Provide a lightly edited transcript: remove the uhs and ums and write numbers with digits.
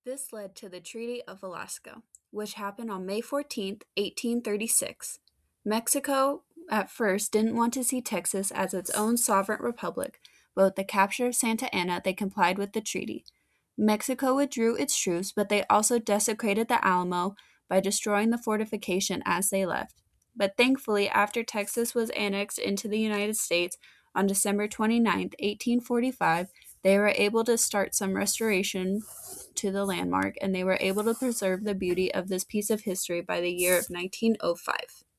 This led to the Treaty of Alaska, which happened on May 14th, 1836. Mexico at first didn't want to see Texas as its own sovereign republic, but with the capture of Santa Anna, they complied with the treaty. Mexico withdrew its troops, but they also desecrated the Alamo by destroying the fortification as they left. But thankfully, after Texas was annexed into the United States on December 29th, 1845, they were able to start some restoration to the landmark, and they were able to preserve the beauty of this piece of history by the year of 1905.